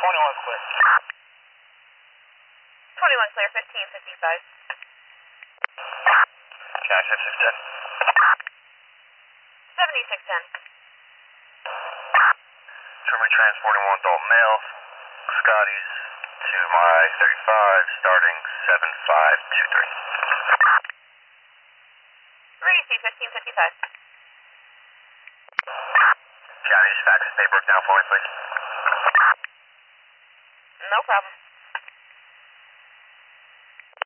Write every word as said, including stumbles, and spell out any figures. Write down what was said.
twenty-one clear. twenty-one clear, fifteen fifty-five. County seventy-six ten. seventy-six ten. Terminally transporting one adult male, Scotty's to my thirty-five, starting seven five two three. Ready, fifteen fifty-five. County, just fax this paperwork down for me, please. No problem.